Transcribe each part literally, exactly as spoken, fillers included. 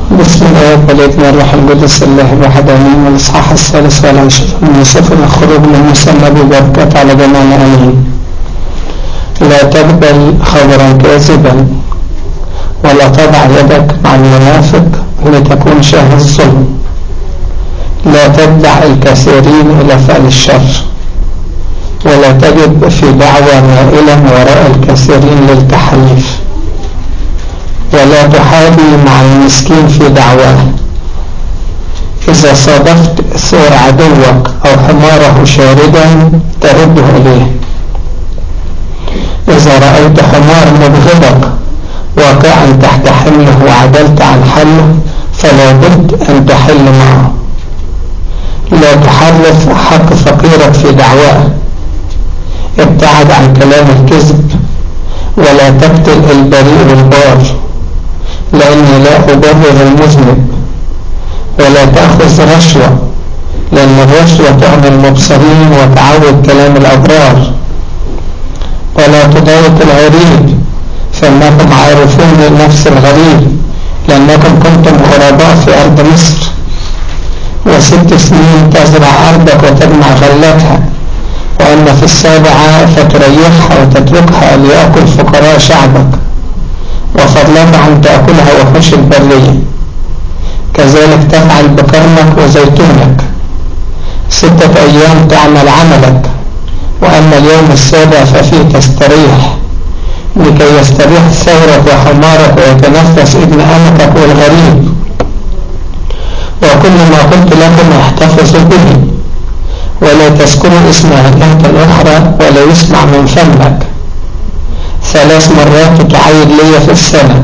بسم الله والابن والروح القدس الله الواحد امين. الاصحاح الثالث والعشرين من سفر الخروج من مسمى ببركة على جميعنا امين. لا تقبل خبرا كاذبا ولا تضع يدك مع المنافق لتكون شاهد الظلم. لا تدع الكثيرين الى فعل الشر ولا تجد في دعوى مائلا وراء الكثيرين للتحريف ولا تحابي مع المسكين في دعواه. إذا صادفت سير عدوك أو حماره شاردا ترده إليه. إذا رأيت حمار مبغضك واقعا تحت حمله وعدلت عن حله فلا بد أن تحل معه. لا تحرف حق فقيرك في دعواه. ابتعد عن كلام الكذب ولا تقتل البريء بالبار، لأني لا أبرر المذنب. ولا تأخذ رشوة، لأن الرشوة تعمي المبصرين وتعود كلام الأبرار. ولا تضايق الغريب، فإنكم عارفون النفس الغريب، لأنكم كنتم غرباء في أرض مصر. وست سنين تزرع أرضك وتجمع غلتها، وأن في السابعة فتريحها وتتركها ليأكل فقراء شعبك، وفضلك عن تأكلها وحوش البرية. كذلك تفعل بكرمك وزيتونك. ستة أيام تعمل عملك، وأما اليوم السابع ففيه تستريح، لكي يستريح ثورك وحمارك ويتنفس ابن أمتك والغريب. وكل ما قلت لكم احتفظوا به، ولا تذكروا اسم آلهة الأخرى ولا يسمع من فمك. ثلاث مرات تعيد لي في السنة.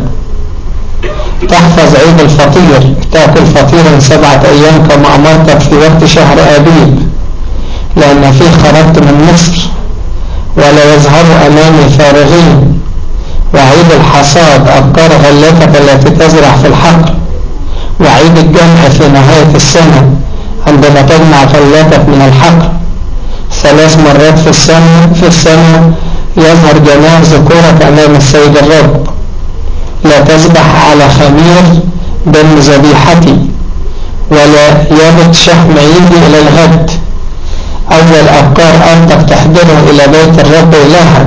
تحفظ عيد الفطير، تأكل فطيرا سبعة أيام كما أمرتك في وقت شهر آبيب، لأن فيه خرجت من مصر. ولا يظهروا أمامي فارغين. وعيد الحصاد أبكار غلتك التي تزرع في الحقل. وعيد الجمع في نهاية السنة عندما تجمع غلتك من الحقل. ثلاث مرات في السنة في السنة يظهر جميع ذكورك أمام السيد الرب. لا تذبح على خمير دم ذبيحتي، ولا يبت شحم عيدي إلى الغد. أول أبكار أرضك تحضره إلى بيت الرب إلهك.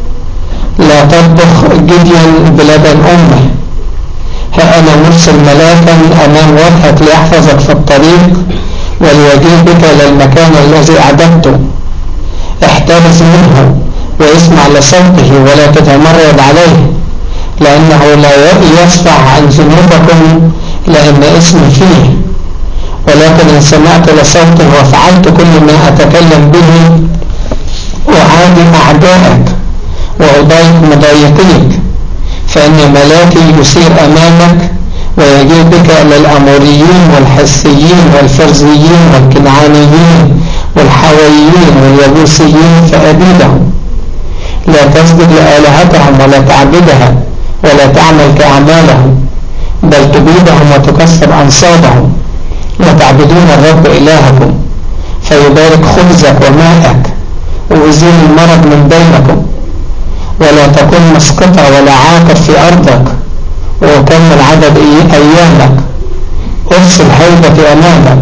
لا تطبخ جديا بلبن أمه. ها أنا مرسل ملاكا أمام وجهك ليحفظك في الطريق وليجيء بك إلى المكان الذي أعددته. احترز منه واسمع لصوته ولا تتمرد عليه، لأنه لا يصفح عن ذنوبكم لأن اسمي فيه. ولكن إن سمعت لصوته وفعلت كل ما أتكلم به أعادي أعدائك وأضايق مضايقيك، فإن ملاكي يسير أمامك ويجيء بك إلى الأموريين والحسيين والفرزيين والكنعانيين والحويين واليبوسيين فأبيدهم. لا تسجد لآلهتهم ولا تعبدها ولا تعمل كأعمالهم، بل تبيدهم وتكسر أنصابهم. وتعبدون الرب إلهكم فيبارك خبزك وماءك ويزيل المرض من بينكم. ولا تكن مسقطة ولا عاقر في أرضك، وكمل عدد أيامك. أرسل هيبتي أمامك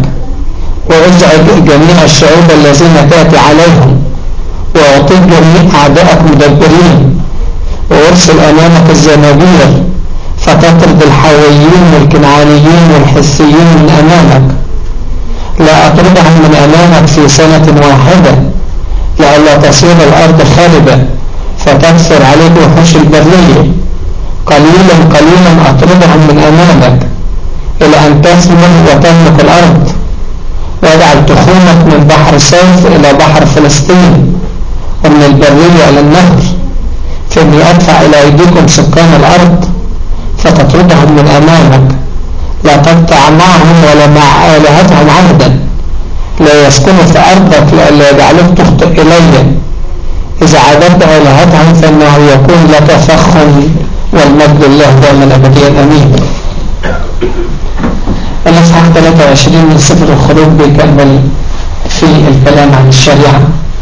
وأزعج جميع الشعوب الذين تأتي عليهم، وأعطيك جميع أعدائك مدبرين. وأرسل أمامك الزنابير فتطرد الحويين والكنعانيين والحسيين من أمامك. لا أطردهم من أمامك في سنة واحدة، لئلا تصير الأرض خالدة فتكثر عليك وحوش البرية. قليلا قليلا أطردهم من أمامك إلى أن تثمر وتملك الأرض. واجعل تخومك من بحر صوف إلى بحر فلسطين، ومن البرية إلى النهر، فإني أدفع إلى أيديكم سكان الأرض فتطردهم من أمامك. لا تقطع معهم ولا مع آلهتهم عهدا. لا يسكنوا في أرضك لئلا يجعلوك تخطئ إلي. إذا عبدت آلهتهم فإنه يكون لك فخ والمجد لله دائما أبديا أمين. الإصحاح ثلاثة وعشرين من سفر الخروج بيكمل في الكلام عن الشريعة،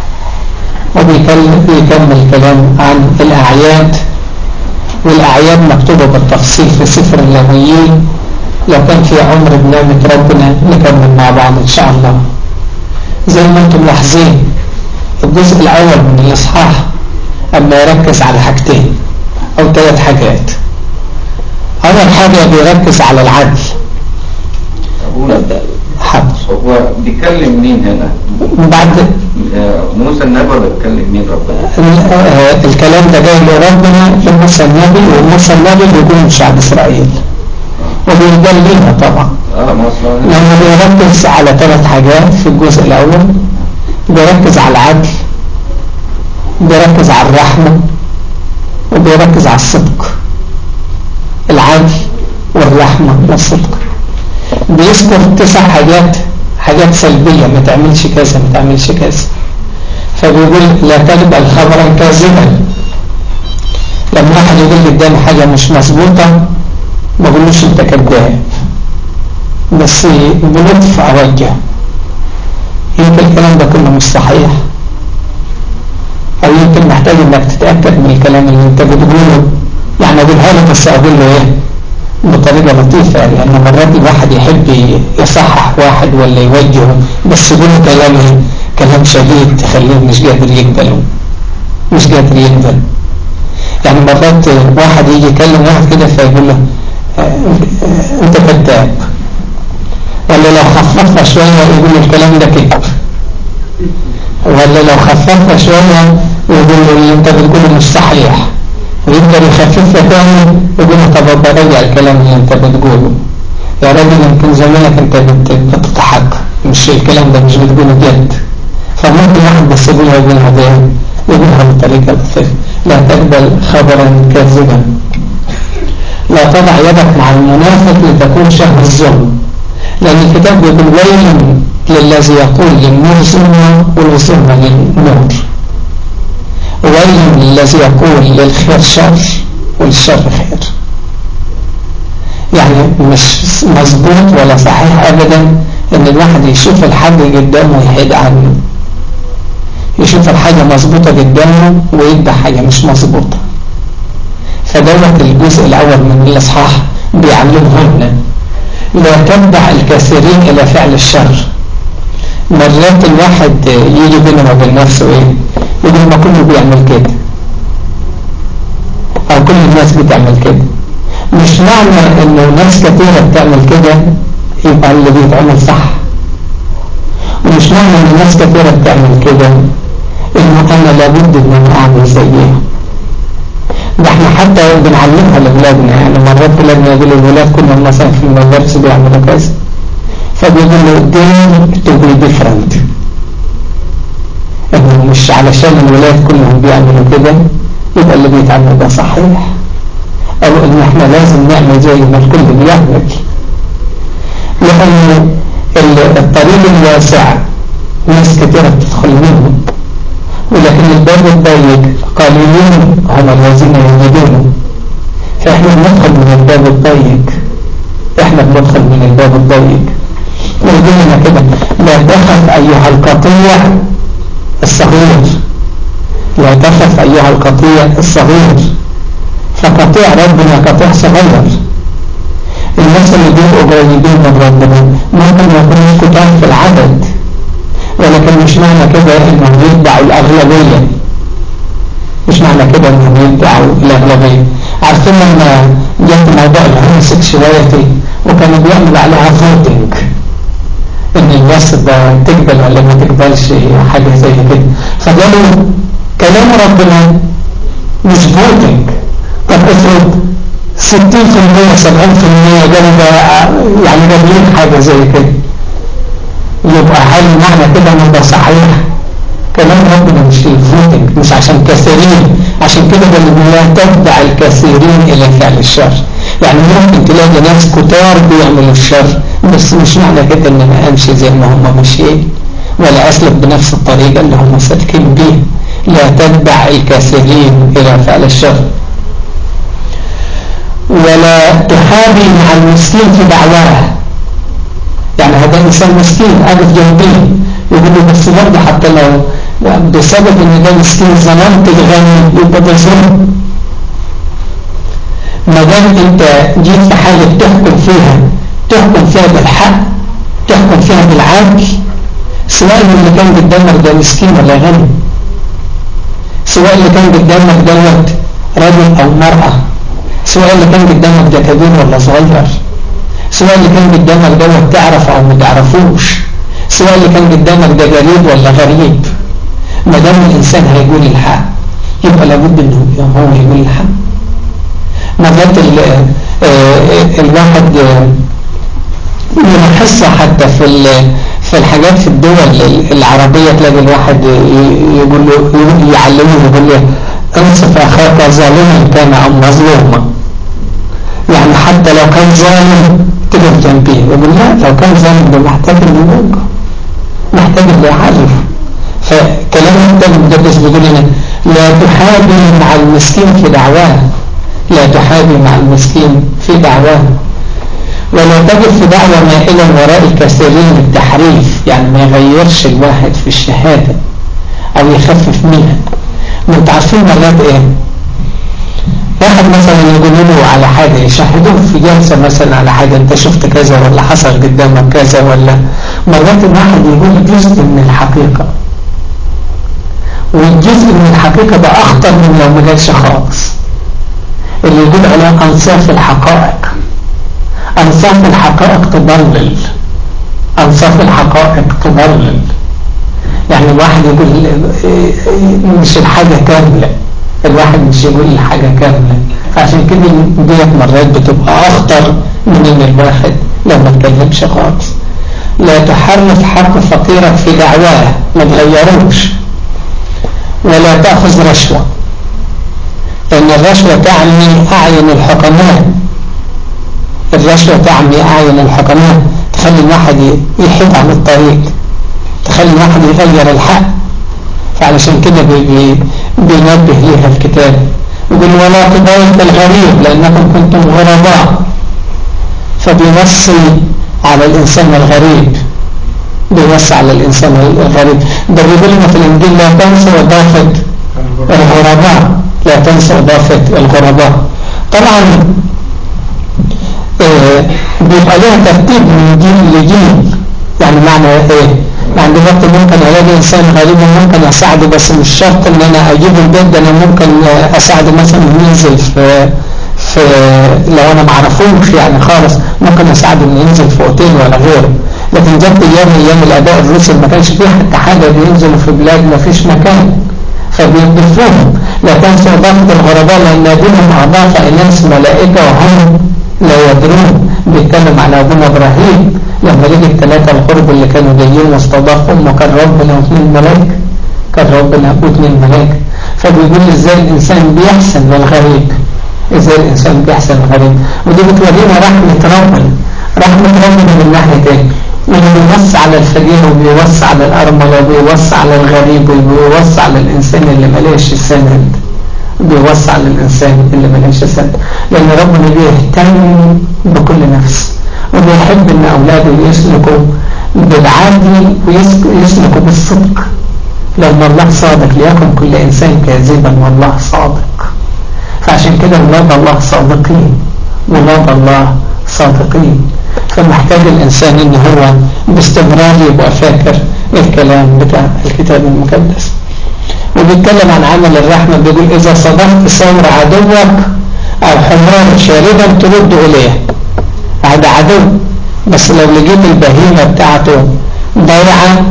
وبيكمل الكلام عن الأعياد. والأعياد مكتوبة بالتفصيل في سفر اللاويين، لو كان في عمر بنعمة ربنا نكمل مع بعض إن شاء الله. زي ما أنتم ملاحظين الجزء الأول من الإصحاح أما يركز على حاجتين أو ثلاث حاجات. أول حاجة بيركز على العدل. حاضر. هو بيكلم مين هنا؟ بعد موسى النبي ولا بيكلم مين ربنا؟ الكلام ده جاي لربنا لموسى النبي، وموسى النبي بيقول شعب إسرائيل وبيجليها طبعا. اه مصر. لما بيركز على ثلاث حاجات في الجزء الأول، بيركز على العدل، بيركز على الرحمة، وبيركز على الصدق. العدل والرحمة والصدق. بيذكر تسع حاجات حاجات سلبية، ما تعملش كذا ما تعملش كذا. فبيقول لا تقبل خبرا كاذبا. لما واحد يقول قدامي حاجة مش مظبوطة ما بقولوش انت كذاب، بس بلطف اوجه يمكن الكلام ده كله مش صحيح، او يمكن محتاج انك تتأكد من الكلام اللي انت بتقوله. يعني اقولها له بس اقول له ايه بطريقة لطيفة، لأن يعني مرات الواحد يحب يصحح واحد ولا يوجهه، بس يقول كلام كلام شديد تخليه مش قادر يقبله، مش قادر يقبل. يعني مرات واحد يجي يكلم واحد كده فيقول له انت كذاب، ولا لو خففها شوية يقول له الكلام ده كذب، ولا لو خففها شوية يقول له اللي انت بتقوله مش صحيح، ويقدر يخففها تاني يقول له طب براجع الكلام اللي انت بتقوله يا راجل، يمكن زمانك انت بتضحك، مش الكلام ده مش بتقوله جد. فممكن واحد بس يقولها يقولها ده يقولها بطريقة لطيفة. لا تقبل خبرا كاذبا. لا تضع يدك مع المنافق لتكون شهر الظلم، لأن الكتاب بيقول ويل للذي يقول للنور ظلمة والظلمة للنور، ويل للذي يقول للخير شر والشر خير. يعني مش مظبوط ولا صحيح أبدا إن الواحد يشوف الحاجة قدامه ويحيد عنه، يشوف الحاجة مظبوطة قدامه ويدى حاجة مش مظبوطة. فدولة الجزء الأول من الإصحاح بيعلمهن لا تتبع الكثيرين إلى فعل الشر. مرات الواحد يجي بينه وبين نفسه إيه يقول ما كله بيعمل كده، أو كل الناس بتعمل كده. مش معنى إنه ناس كثيرة بتعمل كده يبقى اللي بيتعمل صح، ومش معنى إن ناس كثيرة بتعمل كده إنه أنا لابد إن أنا أعمل زيها. ده احنا حتى بنعلمها لأولادنا، يعني مرات ولادنا يقولوا الولاد كلهم مثلا في المدارس بيعملوا كذا، فبيقولوا they to be different، إنه مش علشان الولاد كلهم بيعملوا كده يبقى اللي بيتعمل ده صحيح، أو إن احنا لازم نعمل زي ما الكل بيعمل. لأن الطريق الواسع ناس كتيرة بتدخل منه، ولكن الباب الضيق قليلين هم الذين يجدونه. فإحنا بندخل من الباب الضيق، إحنا بندخل من الباب الضيق. ويقول لنا كده لا تخف أيها القطيع الصغير، لا تخف أيها القطيع الصغير، فقطيع ربنا قطيع صغير. الناس اللي بيبقوا قريبين من ربنا ممكن يكونوا كتار في العدد، ولكن مش معنى كده انهم يتبعوا الأغلبية، مش معنى كده انهم يتبعوا الأغلبية. عارفين لما جت موضوع الهوموسيكشواليتي وكانوا بيعملوا عليها فوتنج ان الناس تقبل ولا ما تقبلش حاجة زي كده، فقالوا كلام ربنا مش فوتنج. طب افرض ستين في المية سبعين في المية قالوا ده يعني قابلين حاجة زي كده، يبقى هل معنى كده ان ده صحيح؟ كلام ربنا مش الفوتنج، مش عشان كثيرين. عشان كده قال لا تتبع الكثيرين الى فعل الشر. يعني ممكن تلاقي ناس كتار بيعملوا الشر، بس مش معنى كده ان انا امشي زي ما هم ماشيين ولا اسلك بنفس الطريقه اللي هم سالكين بيها. لا تتبع الكثيرين الى فعل الشر. ولا تحابي مع المسكين في دعواه. يعني هذا إنسان مسكين أقف جنبيه يقول له بس برضه حتى لو بسبب إن ده مسكين ظلمت الغني يبقى ده ظلم. ما دام أنت جيت في حاجة تحكم فيها تحكم فيها بالحق، تحكم فيها بالعدل، سواء اللي كان قدامك ده مسكين ولا غني، سواء اللي كان قدامك دوت رجل او مرأة، سواء اللي كان قدامك ده كبير ولا صغير، سواء اللي كان قدامك دوت تعرف او ما تعرفوش، سواء اللي كان قدامك ده غريب ولا غريب. ما دام الانسان هيقول الحق يبقى لابد انه هو يقول الحق. مرات الواحد يلاحظها حتى في في الحاجات في الدول العربية، تلاقي الواحد يقول له يعلمه يقول له انصف اخاك ظالما كان او مظلوما. يعني حتى لو كان ظالم تقف جنبيه، يقول لا لو كان ظالم ده محتاج انه محتاج انه يعرف. فكلام الكتاب المقدس بيقول لنا لا تحابي مع المسكين في دعواه، لا تحابي مع المسكين في دعواه، ولا تجد في دعوة مائلا وراء الكثيرين للتحريف، يعني ما يغيرش الواحد في الشهادة او يخفف منها. ما انت عارفين مرات ايه، واحد مثلا يقول له على حاجة يشاهدوه في جلسة مثلا على حاجة، انت شفت كذا ولا حصل قدامك كذا، ولا مرات الواحد يقول جزء من الحقيقة، والجزء من الحقيقة ده اخطر من لو ما قالش خالص. اللي يقول عليه انصاف الحقائق، انصاف الحقائق تضلل، انصاف الحقائق تضلل. يعني الواحد يقول مش الحاجة كاملة، الواحد مش يقول الحاجة كاملة. فعشان كده ديت مرات بتبقى اخطر من ان الواحد لو ما اتكلمش خالص. لا تحرف حق فقيرك في دعواه، ما تغيروش. ولا تأخذ رشوة، لأن الرشوة تعني أعين الحكماء، الرشوة تعني أعين الحكماء، تخلي الواحد يحيد عن الطريق، تخلي الواحد يغير الحق. فعلشان كده بي بي بينبه ليها الكتاب، يقول ولا تضايق الغريب لأنكم كنتم غرباء. فبيوصي على الإنسان الغريب، بيوصي على الإنسان الغريب. ده بيقول لنا في الإنجيل لا تنسوا إضافة الغرباء، لا تنسوا إضافة الغرباء. طبعا آه بيبقى لها ترتيب من جيل لجيل. يعني معنى ايه؟ يعني دلوقتي ممكن الاقي انسان غريب وممكن اساعده، بس مش شرط ان انا اجيبه البيت ده، انا ممكن اساعده مثلا ينزل في في لو انا ما اعرفوش يعني خالص، ممكن اساعده انه ينزل في اوتيل ولا غيره. لكن جت ايام ايام الاباء الرسل ما كانش فيه حتى حاجه، بينزلوا في بلاد ما فيش مكان فبيضيفوهم. لا تنسوا اضافه الغرباء لان دينهم اضاف اناس ملائكه وهم لا يدرون. بيتكلم على ابونا ابراهيم لما لقي الثلاثه الغرب اللي كانوا جايين واستضافهم، وكان ربنا واثنين ملائكه، كان ربنا واثنين ملائكه. فبيقول ازاي الانسان بيحسن للغريب، ازاي الانسان بيحسن للغريب. ودي بتورينا رحمه ربنا، رحمه ربنا من ناحيه ايه؟ انه بيوصي على الفقير وبيوصي على الارمله وبيوصي على الغريب وبيوصي على الانسان اللي ماليش السند، بيوصي على الانسان اللي ماليش السند. لان ربنا بيهتم بكل نفس، وبيحب ان اولاده يسلكوا بالعدل ويسلكوا بالصدق، لان الله صادق. ليكن كل انسان كاذبا والله صادق. فعشان كده ولاد الله صادقين، ولاد الله صادقين. فمحتاج الانسان ان هو باستمرار يبقى فاكر الكلام بتاع الكتاب المقدس. وبيتكلم عن عمل الرحمة، بيقول اذا صدقت ثور عدوك او حمار شاردا ترد اليه. هذا عدو، بس لو لقيت البهيمة بتاعته ضيعة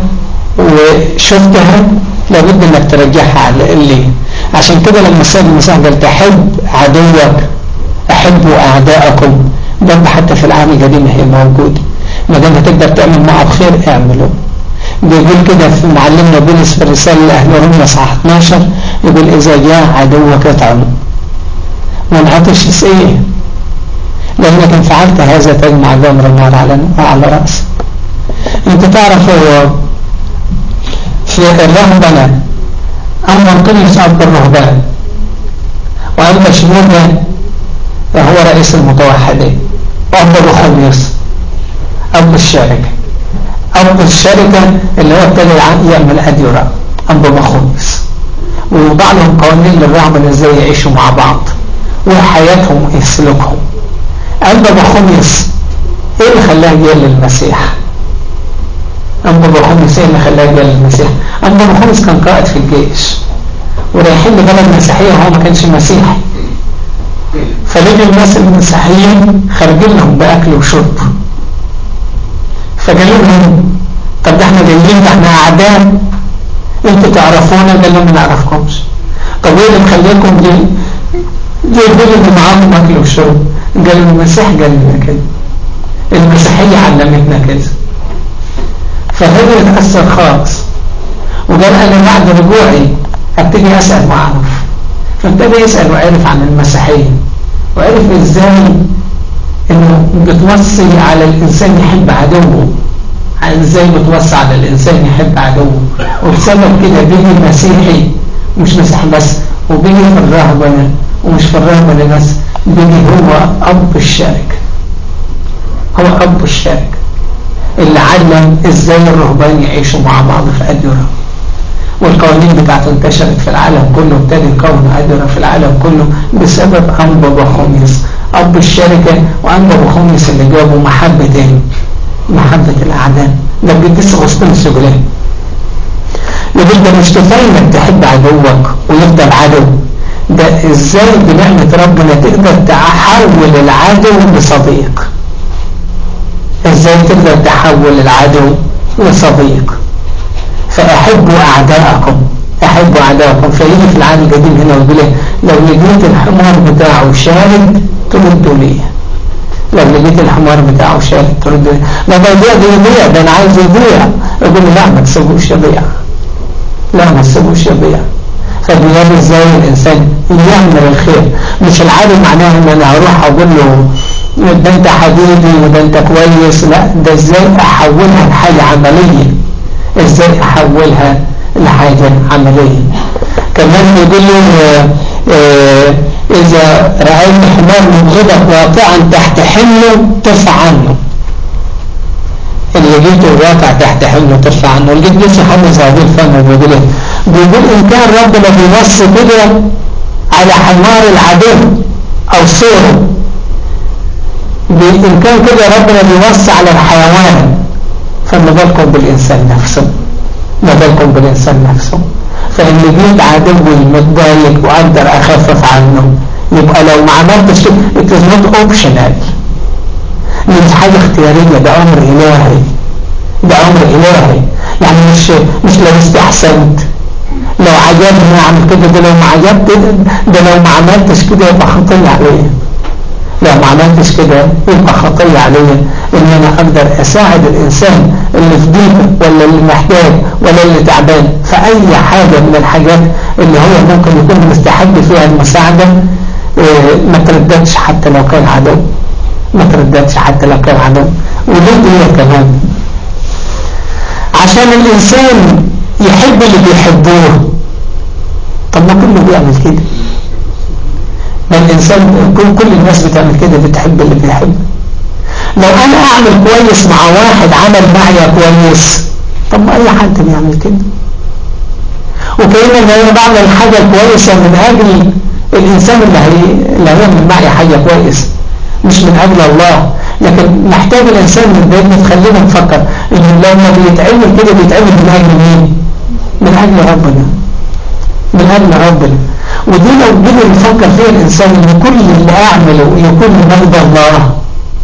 وشفتها لابد انك ترجعها على اللي. عشان كده لما السيد المسيح قال تحب عدوك احبوا اعداءكم، ده حتى في العهد القديم هي موجودة. ما دام هتقدر تعمل معه بخير اعمله. بيقول كده في معلمنا بولس في الرسالة لأهل روميا صح اثناشر، يقول إذا جاء عدوك اطعمه والعطش اسقيه، لأنك إن فعلت هذا تجمع جمر النار على على رأسك. أنت تعرف في الرهبنة أما انطلس أب الرهبان، وأما شنودة هو رئيس المتوحدين، وأب بخميس أب الشركة، أب الشركة اللي هو ابتدى يعمل أديرة أب بخميس، ويوضع لهم قوانين للرهبنة ازاي يعيشوا مع بعض وحياتهم يسلكهم. أب بخميس ايه اللي خلاه جاي للمسيح؟ أنبا بخومس ايه اللي خلاه جاي للمسيح؟ أنبا بخومس كان قائد في الجيش ورايحين لبلد مسيحية وهو ما كانش مسيحي، فلقوا الناس المسيحيين خارجين لهم بأكل وشرب، فقالوا لهم طب ده احنا جايين، ده احنا أعداء، انتوا تعرفونا؟ قال لهم ما نعرفكمش. طب ايه اللي مخليكم جاي جايبين اللي معاكم أكل وشرب؟ قالوا المسيح قال لنا كده، المسيحية علمتنا كده. فهو اتأثر خالص وقال أنا بعد رجوعي ابتدي أسأل وأعرف، فابتدي يسأل وعرف عن المسيحية وعرف ازاي انه بتوصي على الانسان يحب عدوه، ازاي بتوصي على الانسان يحب عدوه، وبسبب كده بيجي مسيحي، مش مسيحي بس، وبيجي في الرهبنة، ومش في الرهبنة بس، بيجي هو اب الشركة، هو اب الشركة اللي علم ازاي الرهبان يعيشوا مع بعض في أديرة، والقوانين بتاعته انتشرت في العالم كله، وابتدى يكون أديرة في العالم كله بسبب أنبا بخوميس أب الشركة. وأنبا بخوميس اللي جابه محبتين، محبة الأعداء. ده القديس أغسطينوس يقول يقول ده مش كفاية انك تحب عدوك ويفضل عدو، ده ازاي بنعمة ربنا تقدر تحول العدو لصديق، ازاي تقدر تحول العدو لصديق. فأحبوا أعداءكم، أحبوا أعداءكم. فيجي في العهد القديم هنا ويقول لو لقيت الحمار بتاعه شارد تردوا ليه، لو لقيت الحمار بتاعه شارد تردوا ليه. ما ده يضيع ده يضيع، ده أنا عايز يضيع. يقول لا ما تسيبوش يضيع، لا ما تسيبوش يضيع. فبيقول ازاي الإنسان يعمل الخير. مش العادي معناه ان انا هروح اقول له ده انت حبيبي وده انت كويس، لا ده ازاي احولها لحاجة عملية، ازاي احولها لحاجة عملية. كمان يقول له اه اذا رأيت حمار مبغضك واقعا تحت حمله ترفع عنه، اللي جيته واقع تحت حمله ترفع عنه. القديس يوحنا زهديل فمه بيقول ايه؟ بيقول ان كان ربنا بيوصي كده على حمار العدو او صوره، ان كان كده ربنا بيوصي على الحيوان، فما بالكم بالإنسان نفسه، ما بالكم بالإنسان نفسه. فإن جيت عدوي متضايق وأقدر أخفف عنه، يبقى لو ما عملتش it is not optional، مش حاجة اختيارية، ده أمر إلهي، ده أمر إلهي. يعني مش مش لو استحسنت، لو عجبني أعمل كده، ده لو ما عجبت، ده لو ما عملتش كده يبقى خطية عليه، لو ما عملتش كده يبقى خطية عليا ان انا اقدر اساعد الانسان اللي في ضيقه ولا اللي محتاج ولا اللي تعبان في اي حاجة من الحاجات اللي هو ممكن يكون مستحق فيها المساعدة. ما ترددش حتى لو كان عدو، ما ترددش حتى لو كان عدو. وليه دي كمان؟ عشان الانسان يحب اللي بيحبوه. طب ما كله بيعمل كده، ما الإنسان كل, كل الناس بتعمل كده، بتحب اللي بيحب. لو أنا أعمل كويس مع واحد عمل معي كويس، طب ما أي حد بيعمل كده. وكأن أنا بعمل حاجة كويسة من أجل الإنسان اللي, هي... اللي هيعمل معي حاجة كويسة، مش من أجل الله. لكن محتاج الإنسان من بيننا تخلينا نفكر إن لما بيتعمل كده بيتعمل من أجل مين؟ من أجل ربنا، من أجل ربنا. ودي لو جينا نفكر فيها الإنسان إن كل اللي أعمله يكون من أجل الله،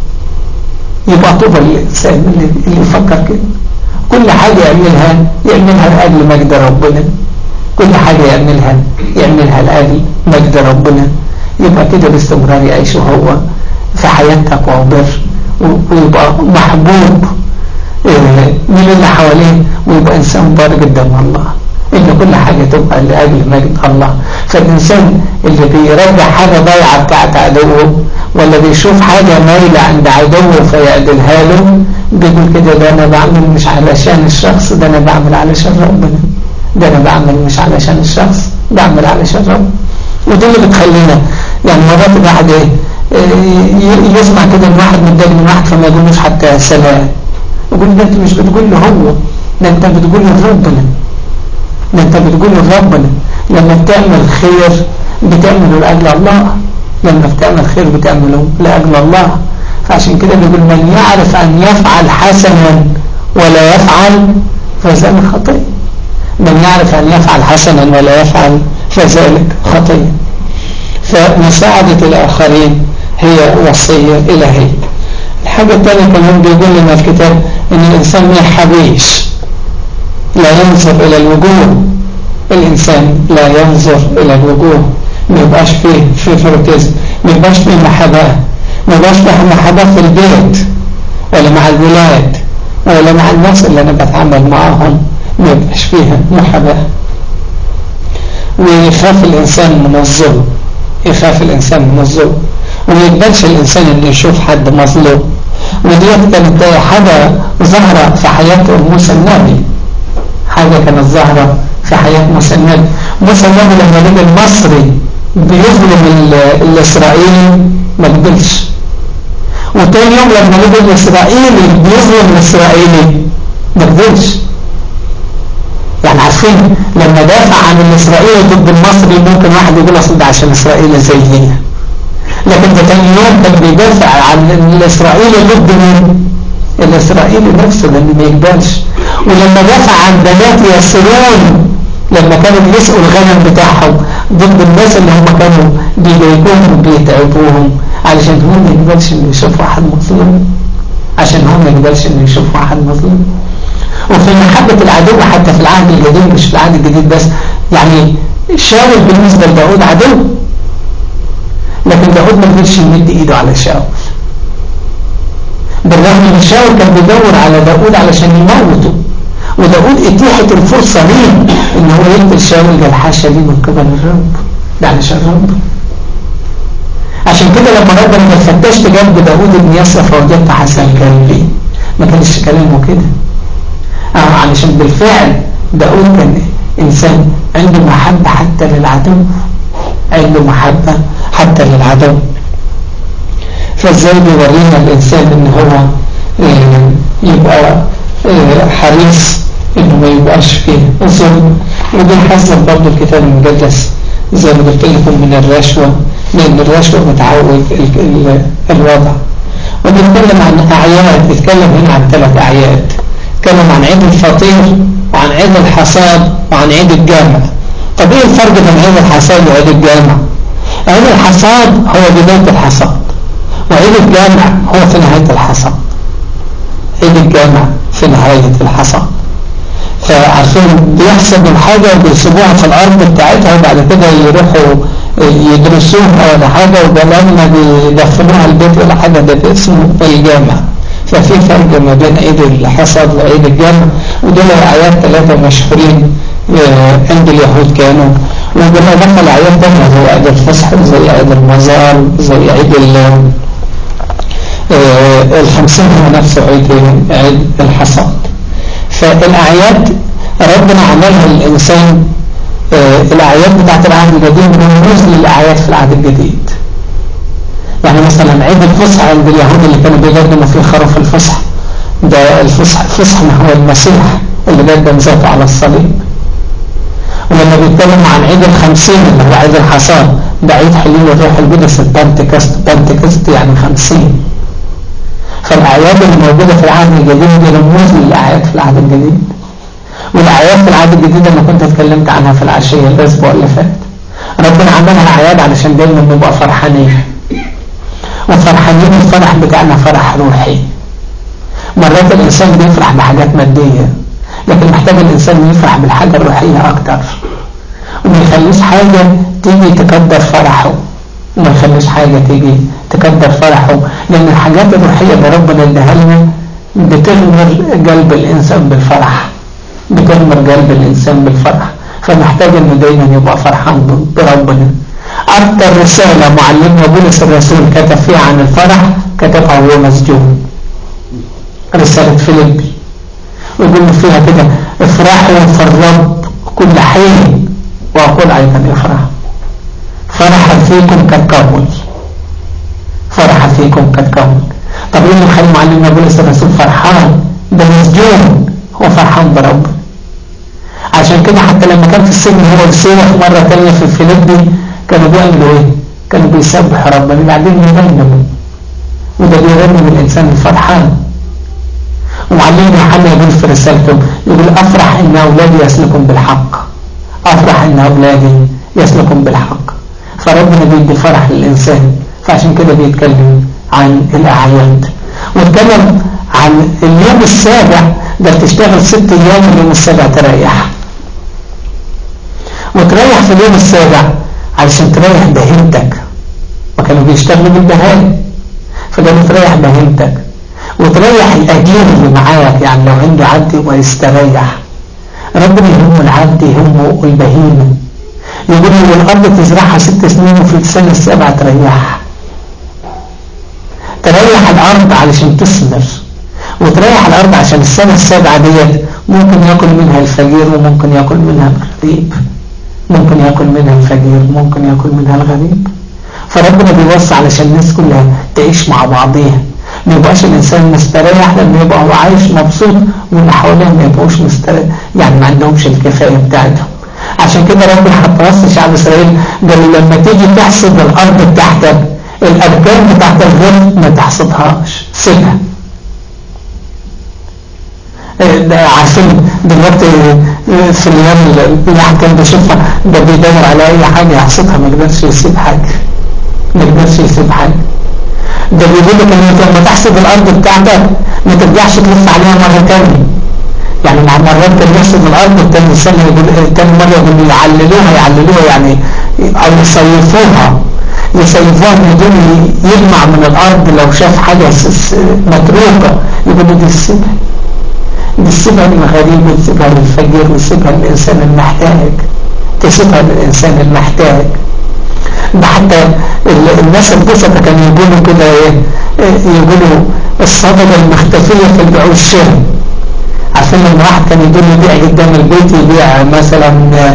يبقى طوبى الإنسان اللي يفكر كده. كل حاجة يعملها يعملها لأجل مجد ربنا، كل حاجة يعملها يعملها لأجل مجد ربنا. يبقى كده باستمرار يعيش هو في حياة تقوى وبر، ويبقى محبوب من اللي حواليه، ويبقى إنسان بار قدام الله، إن كل حاجة تبقى لأجل مجد الله. فالإنسان اللي بيرجع حاجة ضايعة بتاعت عدوه، ولا بيشوف حاجة مايلة عند عدوه فيعدلها له، بيقول كده ده أنا بعمل مش علشان الشخص، ده أنا بعمل علشان ربنا، ده أنا بعمل مش علشان الشخص، بعمل علشان ربنا. ودي اللي بتخلينا يعني مرات الواحد يسمع كده من واحد متضايق من واحد فما يقولوش حتى سلام، يقول ده أنت مش بتقول له هو، ده أنت بتقول له ربنا، ده انت بتقول لربنا. لما بتعمل خير بتعمله لأجل الله، لما بتعمل خير بتعمله لأجل الله. فعشان كده بيقول من يعرف أن يفعل حسنا ولا يفعل فذلك خطيئة. من يعرف أن يفعل حسنا ولا يفعل فذلك خطيئة. فمساعدة الآخرين هي وصية إلهية. الحاجة الثانية كمان بيقول لنا الكتاب إن الإنسان ما يحبيش، لا ينظر إلى الوجوه. الإنسان لا ينظر إلى الوجوه، ما يبقاش فيه في فروتيزم، ما يبقاش فيه محبة، ما يبقاش فيه محبة في البيت ولا مع الولاد ولا مع الناس اللي أنا بتعامل معهم، ما يبقاش فيها محبة. ويخاف الإنسان من الظلم، يخاف الإنسان من الظلم، وما يقبلش الإنسان اللي يشوف حد مظلوم. ودي كانت حاجة ظاهرة في حياة موسى النبي، حاجة كانت ظاهرة في حياة موسى النبي. موسى النبي لما لقى المصري بيظلم الإسرائيلي ما قبلش، وتاني يوم لما لقى الإسرائيلي بيظلم الإسرائيلي ما قبلش. يعني عارفين لما دافع عن الإسرائيلي ضد المصري ممكن واحد يقول أصل ده عشان إسرائيل زي هي، لكن ده تاني يوم كان بيدافع عن الإسرائيلي ضد مين؟ الإسرائيلي نفسه لأنه ما يقبلش. ولما دافع عن بنات ياسرون لما كانوا بيسقوا الغنم بتاعهم ضد الناس اللي هم كانوا بيضايقوهم بيتعبوهم، علشان هم ما يقبلش انه يشوف واحد مظلوم، عشان هم ما يقبلش انه يشوف واحد مظلوم. وفي محبة العدو حتى في العهد القديم، مش في العهد الجديد بس، يعني شاول بالنسبة لداود عدو، لكن داود ما قدرش يمد ايده على شاول، بالرغم ان شاول كان بيدور على داود علشان يموته، وداود اتيحت الفرصة ليه ان هو يقتل شاول، قال حاشا لي من قبل الرب، ده علشان الرب. عشان كده لما ربنا فتشت جنب داود بن ياسر فوجدت حسن قلبي، ما كانش كلامه كده، اه علشان بالفعل داود كان انسان عنده محبة حتى للعدو، عنده محبة حتى للعدو. فازاي بيورينا الانسان ان هو يبقى حريص انه ما يبقاش فيه ظلم. وبنحذر برضه الكتاب المقدس زي ما قلت لكم من الرشوة، لان الرشوة متعود الوضع. وبنتكلم عن اعياد، بنتكلم هنا عن ثلاث اعياد، نتكلم عن عيد الفطير وعن عيد الحصاد وعن عيد الجامع. طب ايه الفرق بين عيد الحصاد وعيد الجامع؟ عيد الحصاد هو بداية الحصاد، وعيد الجامع هو في نهاية الحصاد. عيد الجامع في نهاية الحصاد. فعارفين بيحسبوا الحاجة وبيسيبوها في الأرض بتاعتها وبعد كده يروحوا يدرسوها ولا حاجة، وبلما بيدخلوها البيت ولا حاجة، ده اسمه الجامع. ففي فرق ما بين عيد الحصاد وعيد الجامع، ودول أعياد ثلاثة مشهورين عند اليهود كانوا. وبالإضافة لأعياد تانية زي عيد الفصح، زي عيد المزار، زي عيد الخمسين هو نفسه عيد عيد الحصاد. فالأعياد ربنا عملها للإنسان، الأعياد بتاعت العهد القديم رموز للأعياد في العهد الجديد. يعني مثلا عيد الفصح عند اليهود اللي كانوا بيقدموا فيه خروف الفصح، ده الفصح الفصح هو المسيح اللي قدم ذاته على الصليب. ولما بيتكلموا عن عيد الخمسين اللي هو عيد الحصاد، ده عيد حلول الروح القدس، البنتكست، بنتكست يعني خمسين. فالأعياد اللي موجودة في العهد الجديد دي رموز للأعياد في العهد الجديد. والأعياد في العهد الجديد اللي كنت اتكلمت عنها في العشية الأسبوع اللي فات، ربنا عملها أعياد علشان دايما نبقى فرحانين، وفرحانين الفرح بتاعنا فرح روحي. مرات الإنسان بيفرح بحاجات مادية، لكن محتاج الإنسان يفرح بالحاجة الروحية أكتر، وما يخليش حاجة تيجي تقدر فرحه، وما يخليش حاجة تيجي تقدر فرحه، لأن الحاجات الروحية اللي ربنا اداها لنا بتغمر قلب الإنسان بالفرح، بتغمر قلب الإنسان بالفرح. فمحتاج إنه دايما يبقى فرحان بربنا. أكتر رسالة معلمنا بولس الرسول كتب فيها عن الفرح كتبها وهو مسجون، رسالة فيليبي، ويقول فيها كده: افرحوا في الرب كل حين، وأقول أيضا افرحوا. فرح فيكم كالكمل، فرح فيكم كالكمل. طب ايه اللي يخلي معلمنا بولس الرسول فرحان؟ ده مسجون، هو فرحان برب. عشان كده حتى لما كان في السجن هو وسيلة مرة تانية في فيليبي، كانوا بيعملوا ايه؟ كانوا بيسبحوا ربنا، بعدين يناموا. وده بيرمم الإنسان الفرحان. ومعلمنا يوحنا يقول في رسالته، يقول أفرح إن أولادي يسلكون بالحق، أفرح إن أولادي يسلكون بالحق. فربنا بيدي فرح للإنسان، فعشان كده بيتكلم عن الأعياد. واتكلم عن اليوم السابع، ده تشتغل ست أيام، اليوم السابع تريح، وتريح في اليوم السابع علشان تريح بهيمتك، وكانوا بيشتغلوا بالبهائم، فقالوا تريح بهيمتك وتريح الأجير اللي معاك، يعني لو عنده عبد ويستريح. ربنا يهمه العبد، يهمه البهيمة. يقول له الأرض تزرعها ست سنين وفي السنة السابعة تريحها، تريح الأرض علشان تثمر، وتريح الأرض عشان السنة السابعة ديت ممكن يأكل منها الفقير وممكن يأكل منها الغريب، ممكن يأكل منها الفقير ممكن يأكل منها الغريب. فربنا بيوصي علشان الناس كلها تعيش مع بعضيها، ما يبقاش الإنسان مستريح لما يبقى هو عايش مبسوط واللي حواليه ما يبقوش مستريح، يعني ما عندهمش الكفاية بتاعتهم. عشان كده ربنا حتى وصي شعب إسرائيل، قال لما تيجي تحصد الأرض بتاعتك، الأركان بتاعت الغير ما تحصدهاش، سيبها. عارفين دلوقتي في الايام اللي الواحد كان بيشوفها، ده بيدور على اي حاجه يحصدها، ما يقدرش يسيب حاجه، ما يقدرش يسيب حاجه. ده بيقول لك ان لما تحصد الارض بتاعتك ما ترجعش تلف عليها مره ثانيه. يعني مع مرات كان يحصد الارض الثاني سنه، يقول ثاني مره يقول يعللوها يعللوها يعني او يصيفوها يصيفوها بدون يجمع من الارض. لو شاف حاجه متروكه يقول دي السبع، تسيبها للغريب وتسيبها للفقير وتسيبها للإنسان المحتاج، تسيبها للإنسان المحتاج. ده حتى الناس البسطة كانوا يقولوا كده ايه، يقولوا الصدقة المختفية في البيع والشراء. عارفين لما واحد كان يقول يبيع قدام البيت، يبيع مثلا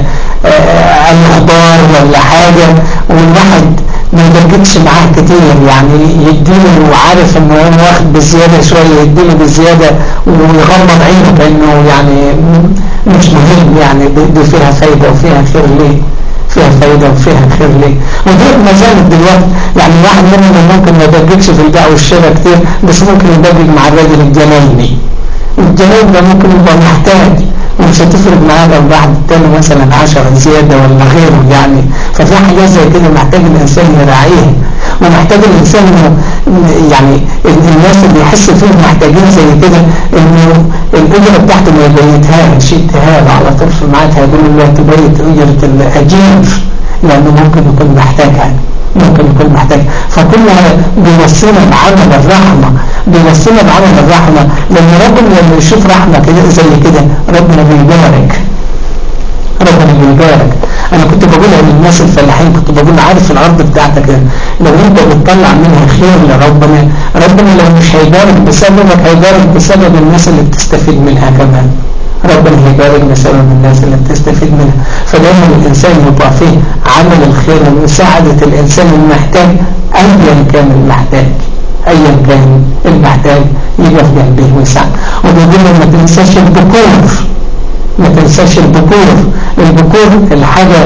اي خضار ولا حاجة، والواحد ما يدرجتش معاه كتير، يعني يديله وعارف انه هو واخد بالزيادة شوية، يديله بالزيادة ويغمض عينه كأنه يعني مش مهم، يعني دي فيها فايدة وفيها خير ليه، فيها فايدة وفيها خير ليه. ودي ما زالت دلوقتي، يعني واحد منهم ممكن ما يدرجتش في البيع والشراء كتير، بس ممكن يدرج مع الراجل الجنايني، والجناين ده ممكن يبقى محتاج، ومش هتفرق معاه لو واحد التاني مثلا عشرة زيادة ولا غيره يعني. ففي حاجات زي كده محتاج الإنسان يراعيها، ومحتاج الإنسان إنه يعني الناس اللي يحس فيهم محتاجين زي كده إنه الأجرة بتاعته ما يبيتهاش، يديها على طول في ميعادها، يقول له تبيت أجرة الأجير، لأنه ممكن يكون محتاجها، ممكن يكون محتاج. فكلها بيوصينا بعمل الرحمة، بيوصينا بعمل الرحمة، لأن ربنا لما يشوف رحمة كده زي كده ربنا بيبارك، ربنا بيبارك. أنا كنت بقولها للناس الفلاحين، كنت بقول عارف الأرض بتاعتك لو أنت بتطلع منها خير لربنا، ربنا لو مش هيبارك بسببك هيبارك بسبب الناس اللي بتستفيد منها كمان، ربنا هيبارك بسبب الناس اللي بتستفيد منها. فدايما الإنسان يبقى فيه عمل الخير ومساعدة الإنسان المحتاج، أيا كان المحتاج، أيا كان المحتاج يقف جنبه ويساعد. وبيقول ما تنساش البكور، ما تنساش البكور، البكور الحاجة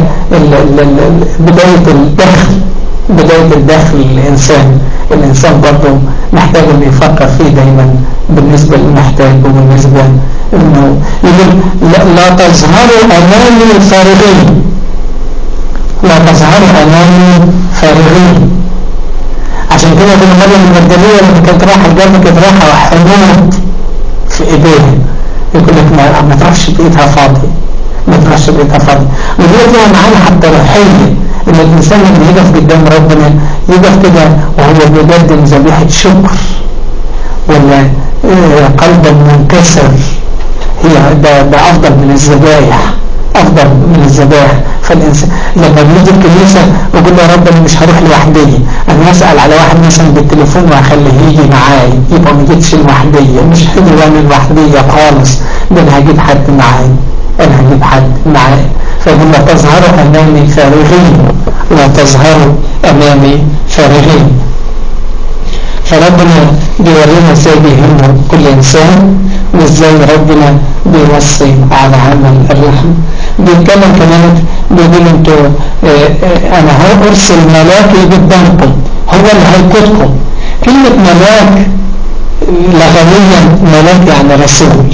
بداية الدخل، بداية الدخل للإنسان. الإنسان برضه محتاج أن يفكر فيه دايما بالنسبة للمحتاج، وبالنسبة إنه يقول لا, لا تظهروا أمامي فارغين، لا تظهروا أمامي فارغين. عشان كده ابن مريم المجدلية لما كانت رايحة الجنة كانت رايحة حنوط في إيديها، يقول لك ما, ما تروحش بإيدها فاضي، ما تروحش بإيدها فاضي. ودي فيها معانا حتى روحية، إن الإنسان لما يقف قدام ربنا يقف كده وهو بيقدم ذبيحة شكر ولا قلبا منكسر، هي ده, ده أفضل من الذبائح، أفضل من الذبائح. فالإنسان لما بيجي الكنيسة ويقول له يا رب أنا مش هروح لوحدي، أنا أسأل على واحد مثلا بالتليفون وأخليه يجي معاي، يبقى ما جيتش لوحدية، مش حلو أنا لوحدية خالص، ده أنا هجيب حد معاي، أنا هجيب حد معاي. فيقول لا تظهروا أمامي فارغين، لا تظهروا أمامي فارغين. فربنا بيورينا ازاي بيهم كل انسان، وازاي ربنا بيوصي على عمل الرحمة. بيتكلم كمان بيقول انتوا اه اه انا هرسل ملاكي قدامكم، هو اللي هيقودكم، كلمة ملاك لغويا ملاك يعني رسول.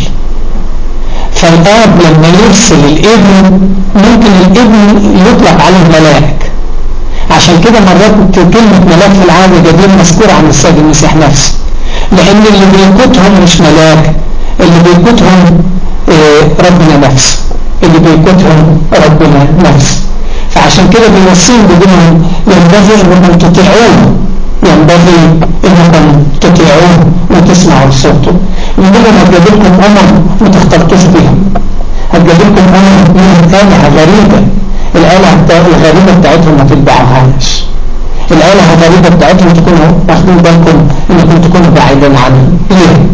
فالآب لما يرسل الابن ممكن الابن يطلق عليه ملاك. عشان كده مرات كلمة ملاك في العهد القديم مذكورة عن السيد المسيح نفسه، لأن اللي بيقودهم مش ملاك، اللي بيقودهم ربنا نفسه، اللي بيقودهم ربنا نفسه. فعشان كده بيوصيهم بيقولهم ينبغي انكم تطيعوه، ينبغي انكم تطيعوه وتسمعوا صوته. يقول لهم هتجيب لكم امم ما تختلطوش بيهم، هتجيب لكم امم من آلهة غريبة، الآلهة الغريبة بتاعتهم ما تتبعوهاش، الآلهة الغريبة بتاعتهم تكونوا واخدين بالكم انكم تكونوا بعيدين عنهم. ليه؟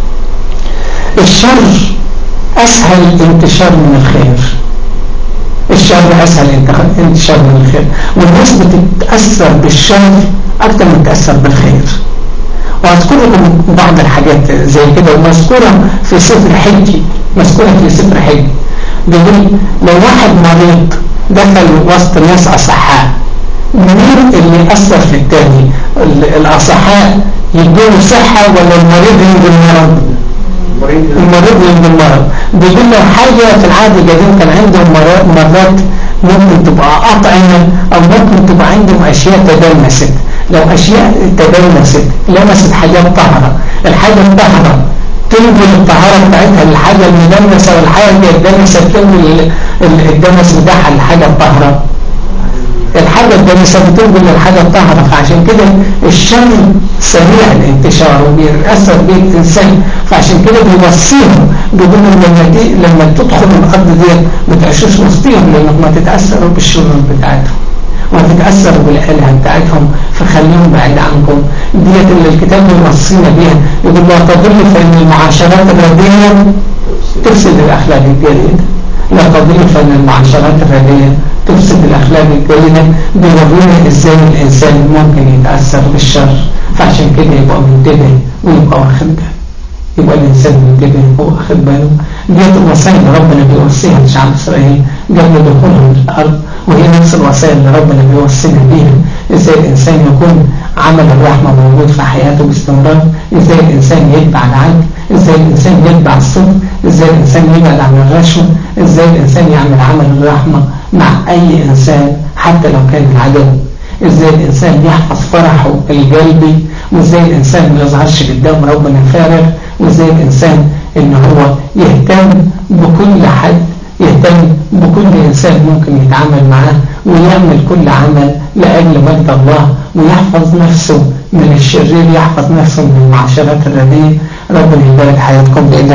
الشر اسهل انتشار من الخير، الشر اسهل انتشار من الخير، والناس بتتأثر بالشر اكتر من تتأثر بالخير. وهذكر لكم بعض الحاجات زي كده ومذكورة في سفر حجي، مذكورة في سفر حجي. بيقول لو واحد مريض دخل وسط ناس أصحاء، مين اللي أثر في التاني؟ الأصحاء يدوه صحة ولا المريض ينجي المرض؟ المريض ينجي المرض. بيقول له حاجة في العهد القديم كان عندهم مرات ممكن تبقى أطعمة أو ممكن تبقى عندهم أشياء تدنست. لو أشياء تدنست لمست حاجات طهرة، الحاجة الطهرة تنقل الطهارة بتاعتها للحاجة المدنسة، والحاجة الدنسة تنقل الدنس بتاعها للحاجة الطهرة، الحاجة الدنسة بتنقل للحاجة الطهرة. فعشان كده الشر سريع الانتشار وبيأثر به الإنسان. فعشان كده بيوصيهم بيقولوا لما, لما تدخلوا الأرض دي ما تعيشوش وسطيهم، لأنكم ما تتأثروا بالشرور بتاعتهم وتتأثروا بالآلهة بتاعتهم، فخليهم بعيد عنكم. ديت اللي الكتاب بيوصينا بيها، يقول لا تضل فإن المعاشرات الرديئة تفسد الأخلاق الجيدة، لا تضل فإن المعاشرات الرديئة تفسد الأخلاق الجيدة. بيورينا إزاي الإنسان ممكن يتأثر بالشر. فعشان كده يبقى منتبه ويبقى واخد باله، يبقى الإنسان منتبه واخد باله. ديت الوصايا اللي ربنا بيوصيها لشعب إسرائيل قبل دخولهم الأرض، وهي نفس الوصايا اللي ربنا بيوصينا بيها. إزاي الإنسان يكون عمل الرحمة موجود في حياته باستمرار، إزاي الإنسان يتبع العدل، إزاي الإنسان يتبع الصدق، إزاي الإنسان يبعد عن الرشوة، إزاي الإنسان يعمل عمل الرحمة مع أي إنسان حتى لو كان العدو، إزاي الإنسان يحفظ فرحه القلبي، وإزاي الإنسان ما يظهرش قدام ربنا فارغ، وإزاي الإنسان إن هو يهتم بكل حد، يهتم بكل إنسان ممكن يتعامل معاه، ويعمل كل عمل لأجل مجد الله، ويحفظ نفسه من الشرير، يحفظ نفسه من المعاشرات الرديئة. ربنا يبارك حياتكم بإذن